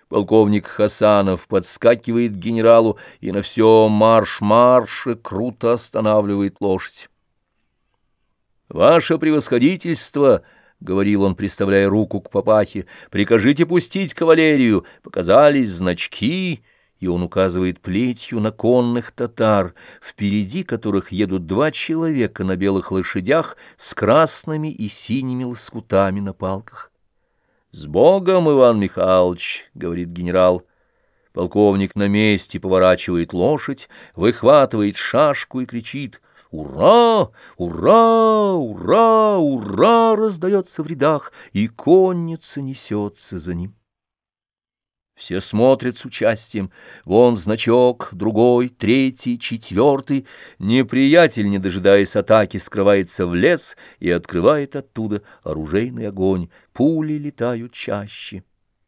Полковник Хасанов подскакивает к генералу и на всем марш-марше круто останавливает лошадь. «Ваше превосходительство!» — говорил он, приставляя руку к папахе, — «прикажите пустить кавалерию, показались значки». И он указывает плетью на конных татар, впереди которых едут два человека на белых лошадях с красными и синими лоскутами на палках. «С Богом, Иван Михайлович!» — говорит генерал. Полковник на месте поворачивает лошадь, выхватывает шашку и кричит: «Ура! Ура! Ура! Ура!» раздается в рядах, и конница несется за ним. Все смотрят с участием. Вон значок, другой, третий, четвертый. Неприятель, не дожидаясь атаки, скрывается в лес и открывает оттуда оружейный огонь. Пули летают чаще.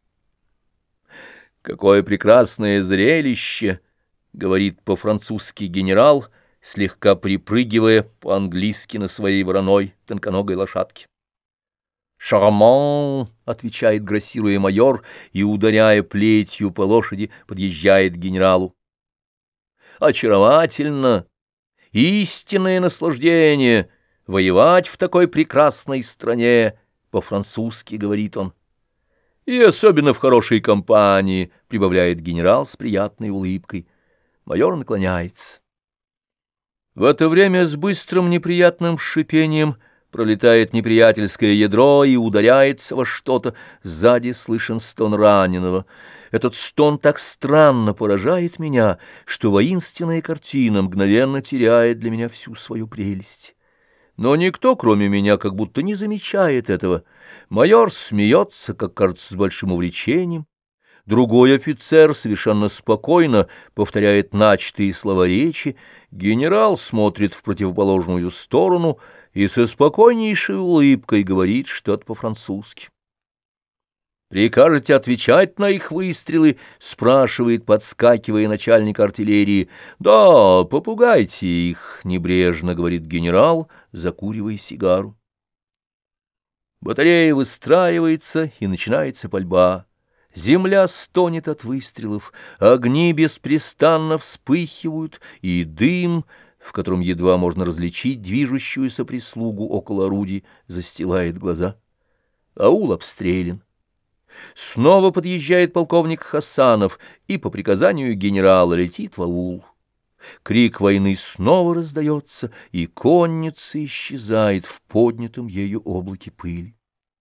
«Какое прекрасное зрелище!» — говорит по-французски генерал, слегка припрыгивая по-английски на своей вороной тонконогой лошадке. «Шарман!» — отвечает, грассируя майор, и, ударяя плетью по лошади, подъезжает к генералу. «Очаровательно! Истинное наслаждение! Воевать в такой прекрасной стране!» — по-французски говорит он. «И особенно в хорошей компании!» — прибавляет генерал с приятной улыбкой. Майор наклоняется. В это время с быстрым неприятным шипением пролетает неприятельское ядро и ударяется во что-то. Сзади слышен стон раненого. Этот стон так странно поражает меня, что воинственная картина мгновенно теряет для меня всю свою прелесть. Но никто, кроме меня, как будто не замечает этого. Майор смеется, как кажется, с большим увлечением. Другой офицер совершенно спокойно повторяет начатые слова речи. Генерал смотрит в противоположную сторону и со спокойнейшей улыбкой говорит что-то по-французски. «Прикажете отвечать на их выстрелы?» — спрашивает, подскакивая, начальник артиллерии. «Да, попугайте их», — небрежно говорит генерал, закуривая сигару. Батарея выстраивается, и начинается пальба. Земля стонет от выстрелов, огни беспрестанно вспыхивают, и дым, в котором едва можно различить движущуюся прислугу около орудий, застилает глаза. Аул обстрелян. Снова подъезжает полковник Хасанов и по приказанию генерала летит в аул. Крик войны снова раздается, и конница исчезает в поднятом ею облаке пыли.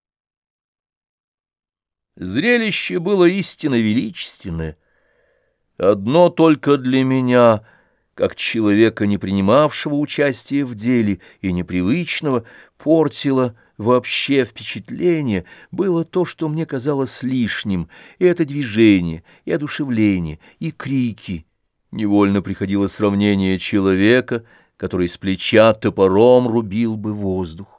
Зрелище было истинно величественное. Одно только для меня, как человека, не принимавшего участия в деле и непривычного, портило вообще впечатление, было то, что мне казалось лишним, и это движение, и одушевление, и крики. Невольно приходило сравнение человека, который с плеча топором рубил бы воздух.